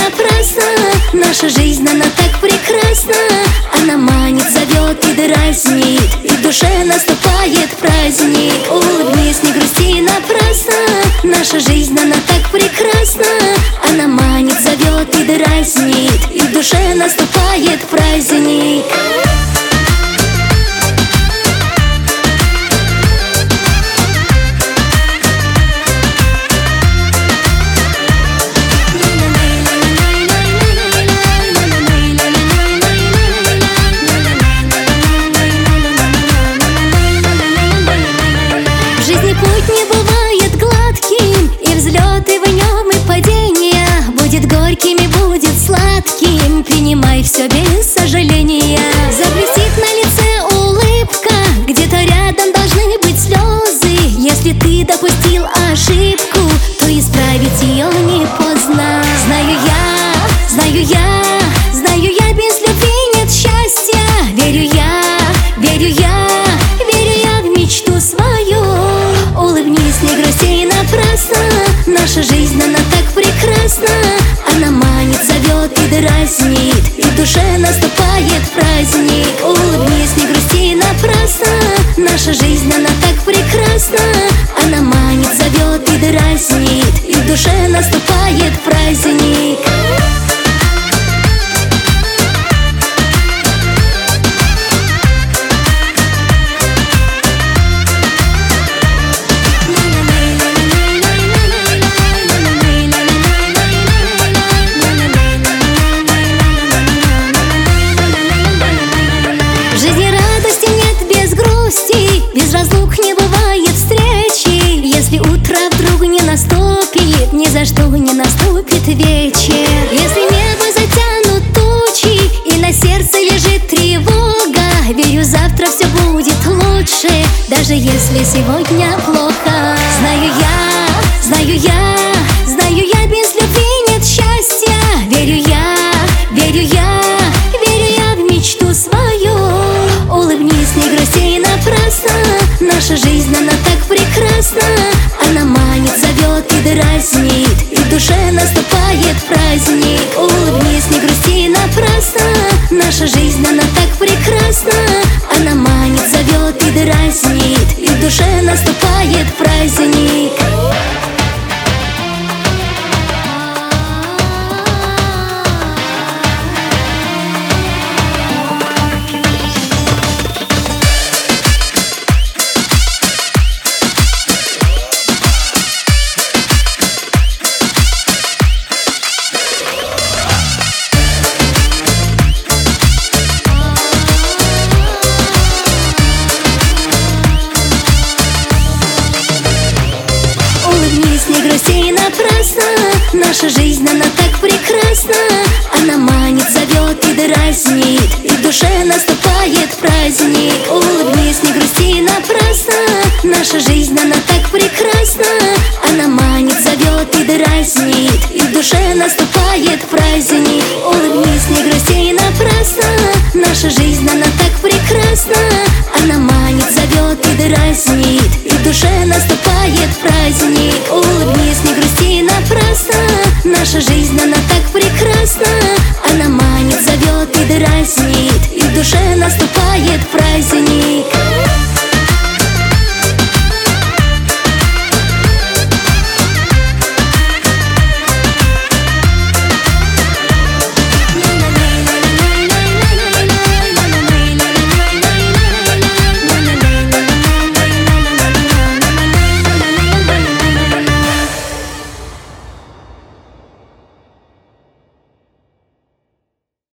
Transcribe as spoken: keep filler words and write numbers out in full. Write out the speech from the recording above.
напрасно. Наша жизнь, она так прекрасна. Она манит, зовет и дразнит, и в душе наступает праздник. Улыбнись, не грусти напрасно. Наша жизнь, она так прекрасна. Она манит, зовет и дразнит, и в душе наступает праздник. Путь не бывает гладким, и взлеты в нем, и падения. Будет горьким и будет сладким, принимай все без сожаления. Заблестит на лице улыбка, где-то рядом должны быть слезы. Если ты допустил ошибку, то исправить ее не поздно. Знаю я, знаю я, знаю я, без любви нет счастья. Верю я, верю я, верю я в мечту свою. Улыбнись, не грусти напрасно. Наша жизнь, она так прекрасна. Она манит, зовет и дразнит, и в душе наступает праздник. Улыбнись, не грусти напрасно. Наша жизнь, она так прекрасна. Она манит, зовет и дразнит, и в душе наступает праздник. Без разлук не бывает встречи. Если утро вдруг не наступит, ни за что не наступит вечер. Если небо затянут тучи и на сердце лежит тревога, верю, завтра все будет лучше, даже если сегодня плохо. Знаю я, знаю я, знаю я, без любви нет счастья. Верю я, верю я, верю я в мечту свою. Улыбнись, не грусти напрасно. Наша жизнь, она так прекрасна. Она манит, зовет и дразнит, и в душе наступает праздник. Улыбнись, не грусти напрасно. Наша жизнь, она так прекрасна. Она манит, зовет и дразнит, и в душе наступает праздник. Не грусти напрасно. Наша жизнь, она так прекрасна. Она манит, зовет и дразнит, и в душе наступает праздник. Улыбнись, не грусти напрасно. Наша жизнь, она так прекрасна. Она манит, зовет и дразнит, и в душе наступает праздник. Улыбнись, не грусти напрасно. Наша жизнь, она так прекрасна. Она манит, зовет и дразнит, и в душе наступает праздник. Улыбнись, не грусти напрасно. Наша жизнь, она так прекрасна. Она манит, зовет и дразнит, и в душе наступает праздник.